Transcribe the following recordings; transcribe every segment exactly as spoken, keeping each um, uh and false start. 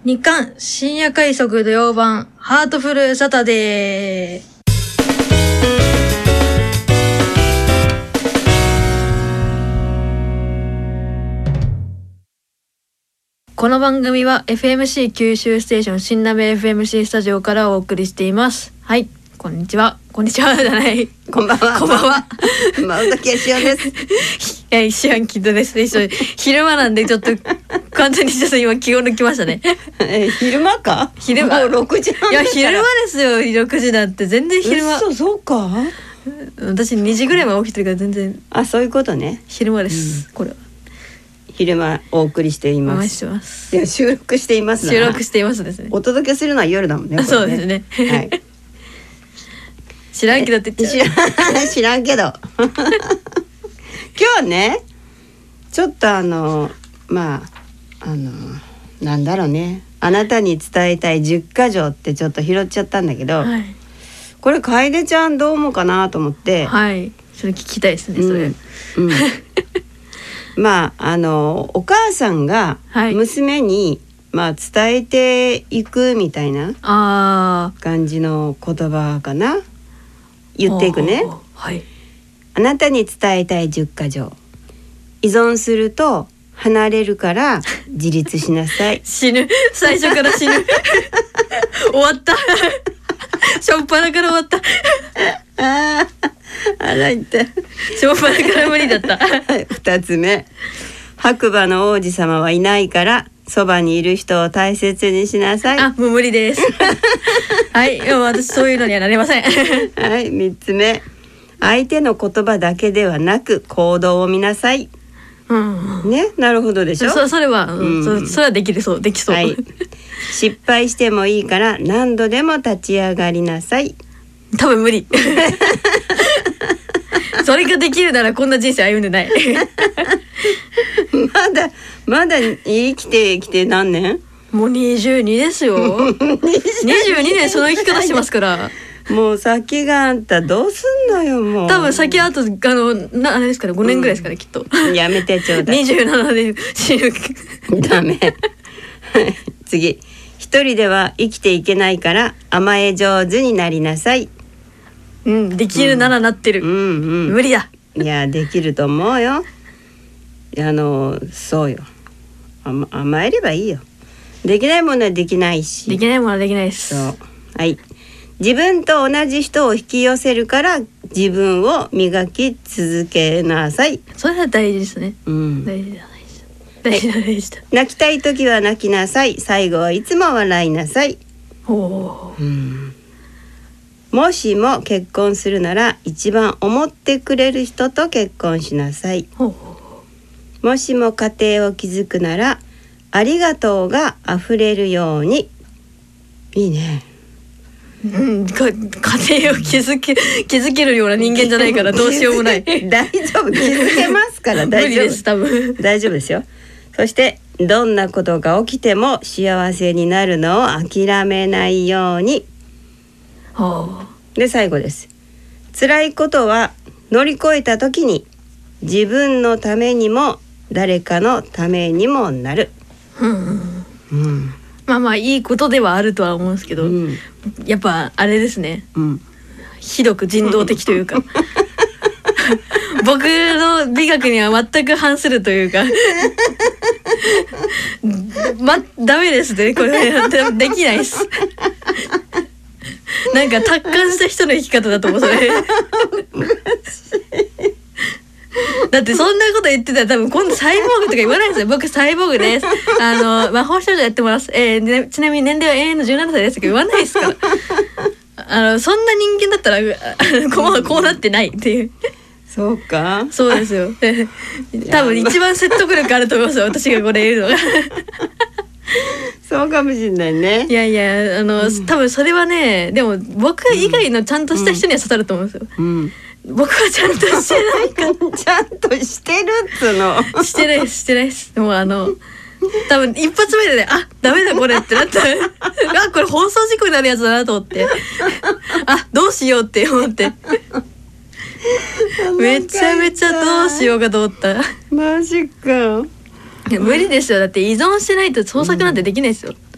日刊深夜快速土曜版ハートフルサタデー。この番組は エフエムシー 九州ステーション新鍋 エフエムシー スタジオからお送りしています。はい、こんにちは。こんにちはじゃない。 こんばんは。 こんばんは。 まうたきやしおです。 いや、一緒きっとです。一緒昼間なんでちょっと完全にちょっと今気を抜きましたね。 え昼間か？ 昼間。 もうろくじはんいや昼間ですよ。ろくじだって全然昼間。 嘘、そうか？ 私にじぐらいまで起きてるから全然。 あ、そういうことね。 昼間です。 うん、 これは。 昼間お送りしています。 してます。 いや収録していますな。 収録していますですね。 お届けするのは夜だもんね。これねそうですね。 はい。 知らんけどって言っちゃう。 知らん知らんけど。今日ね、ちょっとあのまああのなんだろうね。あなたに伝えたいじゅっか条ってちょっと拾っちゃったんだけど、 はい、 これ楓ちゃんどう思うかなと思って。 はい。それ聞きたいですね。それ。 うんうんまああのお母さんが娘に、はい、まあ伝えていくみたいな感じの言葉かな。言っていくね。 はい。 あなたに伝えたいじゅっか条。依存すると離れるから自立しなさい。 死ぬ。最初から死ぬ。終わった。しょっぱなから終わった。 ああ。あらいってしょっぱなから無理だった。 二つ目、白馬の王子様はいないからそばにいる人を大切にしなさい。 あ、もう無理です。はい、もう私そういうのにはなれません。 はい、三つ目、相手の言葉だけではなく行動を見なさい。うん、ね、なるほどでしょ。 そ, それは、うん、そ, それはできるそうできそう。はい、 失敗してもいいから何度でも立ち上がりなさい。 多分無理。それができるならこんな人生歩んでない。 まだまだ生きてきて何年？ もうにじゅうにですよ。にじゅうにねんその生き方してますから。 もう先があんたどうすんのよ。もう多分先あとあのなあれですからごねんぐらいですから、うん、きっと。 やめてちょうだい。 にじゅうななで死ぬ。 ダメ。次、一人では生きていけないから甘え上手になりなさい。 うん、できるならなってる、うんうん、無理だ。 いやできると思うよ。あのそうよ、甘、甘えればいいよ。できないものはできないし。 できないものはできないです。 そう、はい。自分と同じ人を引き寄せるから自分を磨き続けなさい。 それは大事ですね、うん、大事だ大事だ大事だ。 泣きたい時は泣きなさい。最後はいつも笑いなさい。 おー、うん、 もしも結婚するなら一番思ってくれる人と結婚しなさい。もしも家庭を築くならありがとうがあふれるように。いいね、 うん、か家庭を築け築けるような人間じゃないからどうしようもない。 大丈夫、築けますから大丈夫。 無理です多分。 大丈夫ですよ。そしてどんなことが起きても幸せになるのを諦めないように。はあ、で最後です。辛いことは乗り越えた時に自分のためにも誰かのためにもなる、うんうん、 まあまあいいことではあるとは思うんですけど、うん、やっぱあれですね、うん、ひどく人道的というか僕の美学には全く反するというかま、ダメですねこれ。できないですなんか達観した人の生き方だと思うそれ。だってそんなこと言ってたら多分今度サイボーグとか言わないですよ。僕サイボーグです。あの魔法少女やってます。えーね、ちなみに年齢は永遠のじゅうななさいですとか言わないですから。あのそんな人間だったらこう、こうなってないっていう。 そうか。 そうですよ。多分一番説得力あると思いますよ。私がこれ言うのが。 そうかもしれないね。 いやいやあの、うん、多分それはねでも僕以外のちゃんとした人には刺さると思うんですよ、うん、僕はちゃんとしてないから。 ちゃんとしてるっつうの。 してないですしてないです。でもあの多分一発目でねあダメだこれってなったあこれ放送事故になるやつだなと思ってあどうしようって思ってめちゃめちゃどうしようかと思った。 マジか。 いや無理ですよ。だって依存してないと創作なんてできないですよ、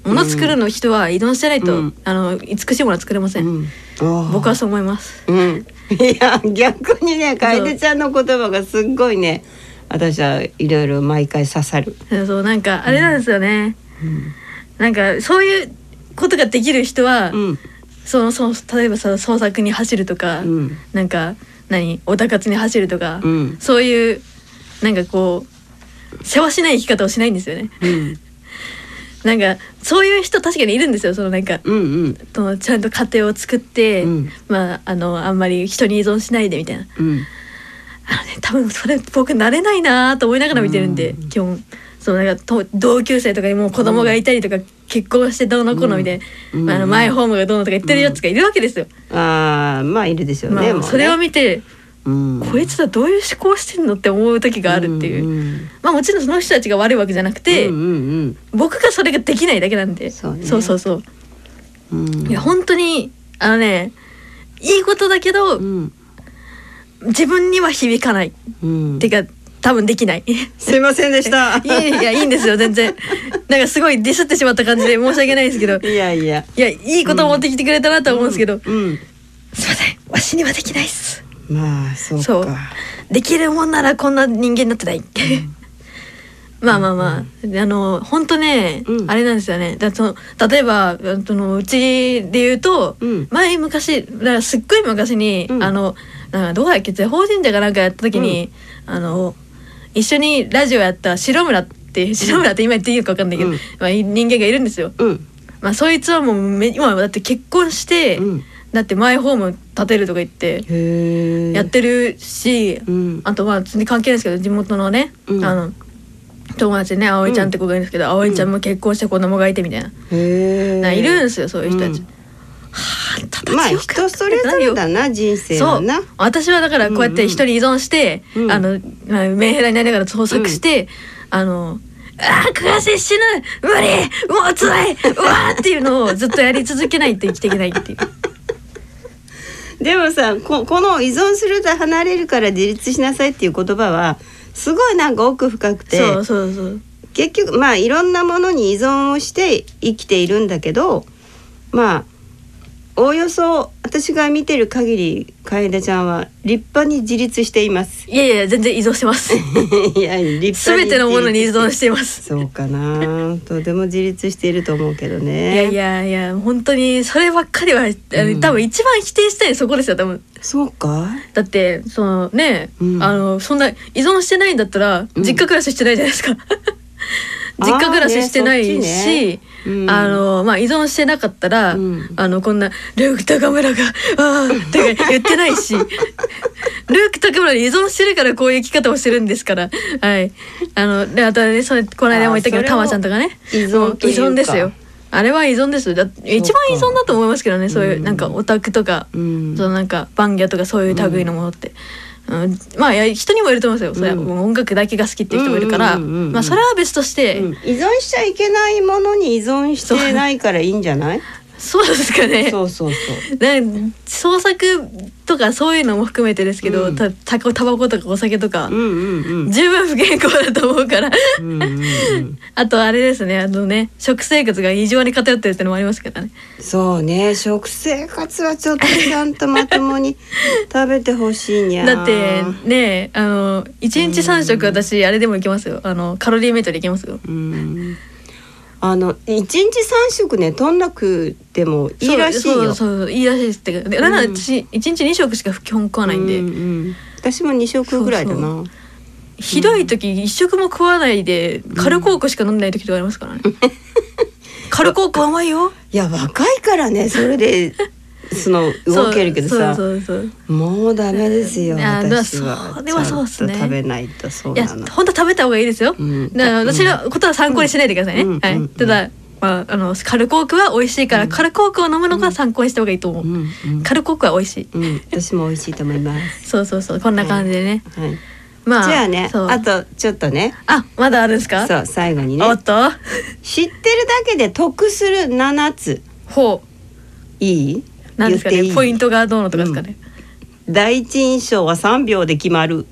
物作るの人は依存してないと、 うん、 あの美しいものは作れません、うん、僕はそう思います、 うん、いや逆にね楓ちゃんの言葉がすっごいね私はいろいろ毎回刺さる。 そうなんかあれなんですよね、うん、なんかそういうことができる人は、うん、そのその例えばその創作に走るとか、うん、なんか何オタ活に走るとか、うん、そういうなんかこう世話しない生き方をしないんですよね、うんなんかそういう人確かにいるんですよ。そのなんか、うんうん、そのちゃんと家庭を作って、うん、まああのあんまり人に依存しないでみたいな、うん、あのね多分それ僕慣れないなと思いながら見てるんで、うん、基本そのなんかと同級生とかにもう子供がいたりとか、うん、結婚してどうのこうのみたいな、うんまあ、あのマイホームがどうのとか言ってるやつがいるわけですよ、 うん、ああまあいるでしょうね、 まあ、それを見てうん、こいつはどういう思考してんのって思う時があるっていう、うんうん、まあもちろんその人たちが悪いわけじゃなくて、うんうんうん、僕がそれができないだけなんでそう、ね、そうそうそう、うん、いや本当にあのねいいことだけど、うん、自分には響かない、うん、っていうか多分できないすいませんでしたいやいやいいんですよ全然なんかすごいディスってしまった感じで申し訳ないですけどいやいやいやいいことを持ってきてくれたなと思うんですけど、うんうん、すいませんわしにはできないっす。 まあそうかそうできるもんならこんな人間になってない、うん、まあまあまあ、うん、あの本当ね、うん、あれなんですよね。だその例えばそのうちで言うと、うん、前昔だからすっごい昔に、うん、あのなんかどこだっけ法神社かなんかやった時に、うん、あの一緒にラジオやった白村って白村って今言っていいのか分かんないけど、うんまあ、人間がいるんですよ、うんまあ、そいつはもうめ今だって結婚して、うんだってマイホーム建てるとか言ってやってるし、うん、あとまあ全然関係ないですけど地元のね、うん、あの友達ね葵ちゃんって子がいるんですけど、うん、葵ちゃんも結婚して子供がいてみたいな、うん、ないるんですよそういう人たち、うん、はあたたまあ人それぞれだな人生はな。 そう私はだからこうやって人に依存して、うんうん、あのまあ、メンヘラになりながら創作して、うん、あのあー悔しい死ぬ無理もう辛いうわーっていうのをずっとやり続けないと生きていけないっていうでもさ こ, この依存すると離れるから自立しなさいっていう言葉はすごいなんか奥深くてそうそうそう結局まあいろんなものに依存をして生きているんだけどまあおおよそ私が見てる限り楓ちゃんは立派に自立しています。 いやいや全然依存してますいや立派に全てのものに依存していますそうかなとても自立していると思うけどね。 いやいやいや本当にそればっかりは、うん、多分一番否定したいそこですよ多分。 そうかだってそのね、うん、あのそんな依存してないんだったら実家暮らししてないじゃないですか、うん実家暮らししてないし、ねうん、あのまあ依存してなかったら、うん、あのこんなルーク高村があーって言ってないしルーク高村に依存してるからこういう生き方をしてるんですからはいあのであとねそれこの間も言ったけどたまちゃんとかね依存というか依存ですよあれは依存ですだ一番依存だと思いますけどねそういう、うん、なんかオタクとか、うん、そのなんかバンギャとかそういう類のものって。うんうん、まあ人にもいると思うんですよ、うん、それはもう音楽だけが好きっていう人もいるから、うんうんうんうん、まあそれは別として、うん、 依存しちゃいけないものに依存してないからいいんじゃない？ そうですかね。 そうそうそう。 なん創作とかそういうのも含めてですけど、うん、たたタバコとかお酒とか、うんうんうん、十分不健康だと思うからうんうん、うん、あとあれですねあのね食生活が異常に偏ってるってのもありますからね。 そうね食生活はちょっとちゃんとまともに食べてほしいにゃだってねあのいちにちさん食私あれでもいけますよあのカロリーメイトでいけますよ。うんあのいちにちさん食ねとんなくでもいいらしいよ。 そうそうそういいらしいですってかで、うん、私いちにちに食しか基本食わないんで、うんうん、 私もに食ぐらいだな。そうそうひどい時いっ食も食わないでカルコークしか飲んでない時とかありますからね、うん、カルコーク甘いよ。 いや若いからねそれでその動けるけどさそうそうそうもうダメですよ私はそれはそうですね食べないとそうなの。 いや本当食べた方がいいですよ、うん、だから私のことは参考にしないでくださいね、うんはいうん、ただ、まあ、あのカルコークは美味しいから、うん、カルコークを飲むのが参考にした方がいいと思う、うんうん、カルコークは美味しい、 うん、私も美味しいと思いますそうそうそうこんな感じでね、 はいはいまあ、じゃあねあとちょっとねあまだあるんですか。 そう最後にねおっと知ってるだけで得するななつほういいなんですかねいいポイントがどうのとかですかね、 うん、第一印象はさんびょうで決まる。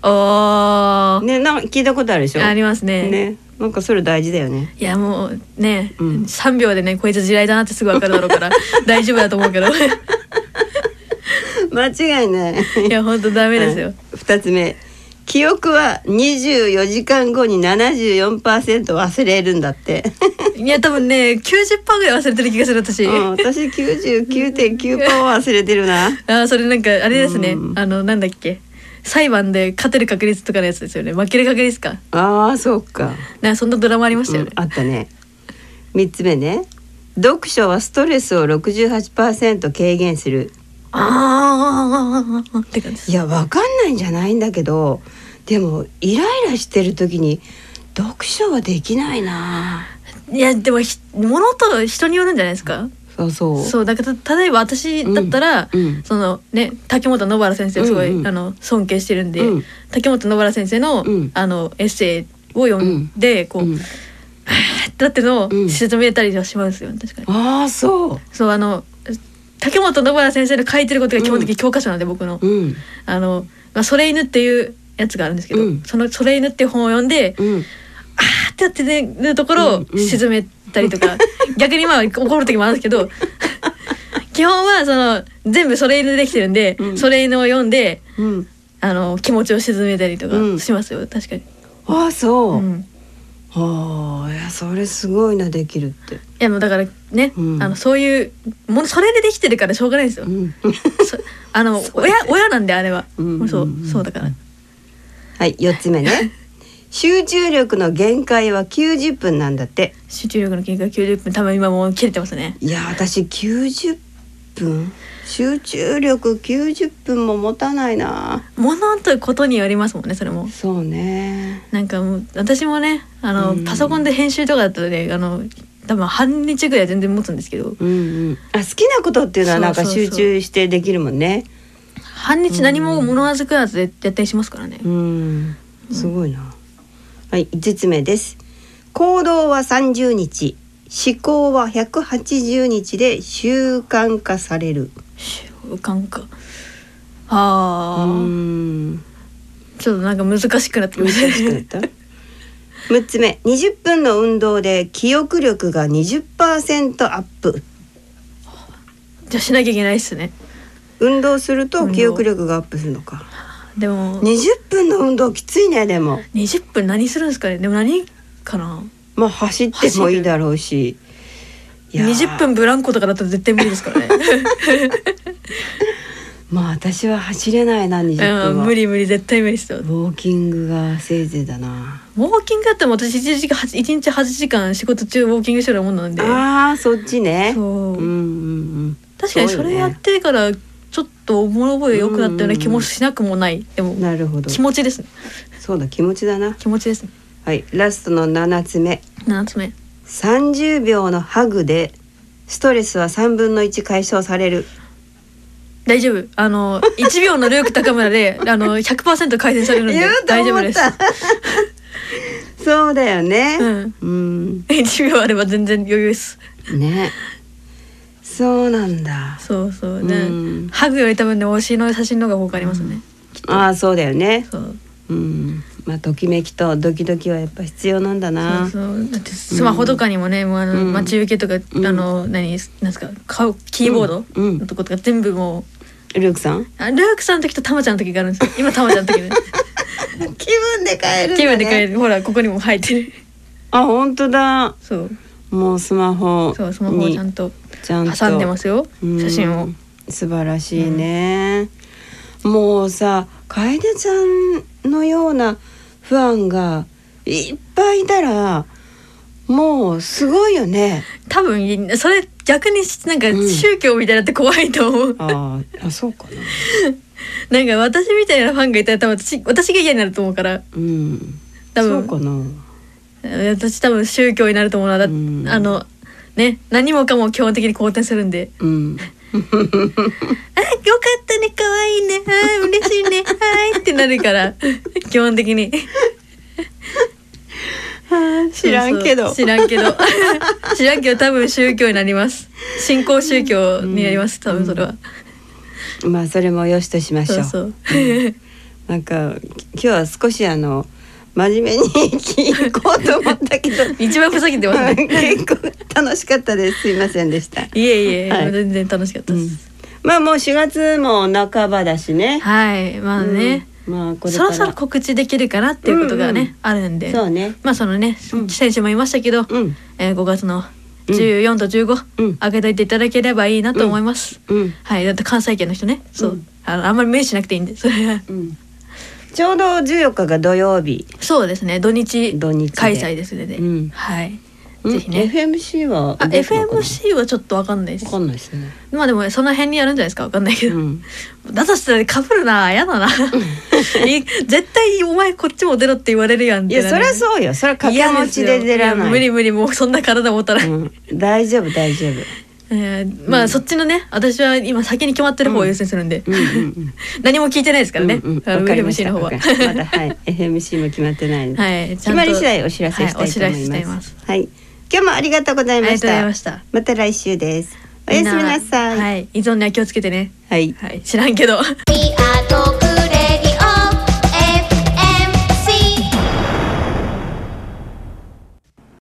おーね、なんか聞いたことあるでしょ。 ありますね。 ね、なんかそれ大事だよね。 いやもうね、 うん、 さんびょうでねこいつ地雷だなってすぐ分かるだろうから大丈夫だと思うけど間違いない。 いや本当ダメですよ。はい、 ふたつめ、記憶はにじゅうよじかんごに ななじゅうよんパーセント 忘れるんだっていや多分ね きゅうじゅっパーセント ぐらい忘れてる気がする私、 うん、私 きゅうじゅうきゅうてんきゅうパーセント 忘れてるなあ、それなんかあれですね、 うん、 あのなんだっけ、裁判で勝てる確率とかのやつですよね。負ける確率か。 ああそうか。 なんかそんなドラマありましたよね、 うん、あったね。みっつめね、読書はストレスを ろくじゅうはちパーセント 軽減する。 ああって感じです。 いやわかんないんじゃないんだけど、でもイライラしてる時に読書はできないな。 いやでも物と人によるんじゃないですか。 そうそうそうだから例えば私だったら、うんうん、そのね竹本野原先生をすごい、うんうん、あの尊敬してるんで、うん、竹本野原先生の、うん、あのエッセイを読んで、うん、こう、うん、だってのを沈めたりはしますよ、ね、確かに。 ああそうそう、あの竹本野原先生の書いてることが基本的に教科書なんで、うん、僕の、うん、あの、まあ、それ犬っていうやつがあるんですけど、うん、そのそれ犬っていう本を読んで、うん、あーってやってるところを沈めたりとか、うんうん、逆にまあ怒る時もあるんですけど基本はその全部それ犬でできてるんで、うん、それ犬を読んで、うん、あの気持ちを沈めたりとかしますよ、うん、確かに。 ああそう、うん、ああ、いやそれすごいな、できるって。いやもうだからね、うん、あのそういうものそれでできてるからしょうがないですよ、うん、あの親親なんであれは、うん、そうそうだから。 はい、よっつめね集中力の限界はきゅうじゅっぷんなんだって。 集中力の限界はきゅうじゅっぷん、多分今もう切れてますね。 いや私きゅうじゅっぷん、集中力きゅうじゅっぷんも持たないな。 物ということによりますもんね、それも。 そうね。 なんかもう私もね、あの、うん、パソコンで編集とかだったらね、あの多分半日ぐらい全然持つんですけど、うんうん、あ好きなことっていうのはなんか集中してできるもんね。そうそうそう、半日何も物わずくらずでやったりしますからね。 うん、すごいな、うん。はい、いつつめです。行動はさんじゅうにち、思考はひゃくはちじゅうにちで習慣化される。 習慣化、あー、うーん、ちょっとなんか難しくなってきましたね。難しくなったむっつめ、にじゅっぷんの運動で記憶力が にじゅっパーセント アップ。 じゃあしなきゃいけないっすね。 運動すると記憶力がアップするのか。 でもにじゅっぷんの運動きついね。でもにじゅっぷん何するんですかね。でも何かな。 まあ走ってもいいだろうし、 いやにじゅっぷんブランコとかだったら絶対無理ですからね。 まあ私は走れないな、にじゅっぷんは。 無理無理、絶対無理ですよ。 ウォーキングがせいぜいだな。 ウォーキングだったら私いちにちはちじかん仕事中ウォーキングしてるもんなんで。 ああそっちね。そう、うんうんうん、 確かにそれやってからちょっと物覚え良くなったような気もしなくもない、うんうん、でもなるほど、 気持ちですね。 そうだ、気持ちだな。 気持ちですね。 はい、ラストのななつめ。 ななつめ、 さんじゅうびょうのハグでストレスはさんぶんのいち解消される。 大丈夫、あのいちびょうのルーク高村であの ひゃくパーセント 改善されるので大丈夫です。 そうだよね、 うんうん、いちびょうあれば全然余裕ですね。そうなんだ。 そうそうね、うん、ハグより多分ね推しの写真の方が効果ありますね、 うん、ああそうだよね。 そう、 うん、まあときめきとドキドキはやっぱ必要なんだな。 そうそう、だってスマホとかにもね、うん、もうあの待ち受けとか、うん、あの何なんですか、顔キーボードのとことか全部もう、ルークさん、 あルークさんの時とタマちゃんの時があるんですよ。今タマちゃんの時ね気分で変えるんだね。 気分で変える。ほらここにも入ってる。 あ本当だ。 そう、 もうスマホ、 そうスマホをちゃんと挟んでますよ、写真を。 素晴らしいね、うん、もうさ楓ちゃんのようなファンがいっぱいいたらもうすごいよね。 多分それ逆になんか宗教みたいになって怖いと思う、うん、 ああそうかななんか私みたいなファンがいたら多分 私, 私が嫌になると思うから、 うん、 多分そうかな。 私多分宗教になると思うな、だ、うん、あのね、何もかも基本的に好転するんで、うん、あよかったね、可愛いね、あ嬉しいね、はいってなるから基本的に知らんけど知らんけど知らんけど多分宗教になります。新興宗教になります、多分それは、 うん、まあそれもよしとしましょう。そうそう、うん、 なんか今日は少しあの真面目に聞こうと思ったけど一番ふざけてますね結構楽しかったです。すいませんでした。 いえいえ、 はい、 全然楽しかったです、 うん、まあもうしがつも半ばだしね。 はいまあね、うん、まあ、これそろそろ告知できるかなっていうことがね、うんうん、あるんで、そうね、まあそのね、うん、先週も言いましたけど、うん、えー、ごがつのじゅうよんとじゅうご、うん、開けといていただければいいなと思います、うんうん、はい。だって関西圏の人ね、そう、うん、あのあんまり無理しなくていいんでそれは、うん、 ちょうどじゅうよっかが土曜日。 そうですね、土日開催ですので、うん、はい、ぜひね。 エフエムシー はあ エフエムシー はちょっとわかんないです。 わかんないですね。 まあでもその辺にやるんじゃないですか、わかんないけど、うん、だとしたらかぶるな、やだな絶対お前こっちも出ろって言われるやんって、ね、 いやそりゃそうよ、それは掛け持ちで出らない。 無理無理、もうそんな体持ったら、うん、 大丈夫大丈夫えー、まあ、うん、そっちのね、私は今先に決まってる方を優先するんで、うんうんうん、何も聞いてないですからね、うんうん、エフエムシー の方はまだ、はい、エフエムシー も決まってないので、はい、決まり次第お知らせしたいと思います、はい、お知らせしています。はい、今日もありがとうございました。ありがとうございました。また来週です。おやすみなさい。 はい、依存には気をつけてね。 はい、 はい、知らんけど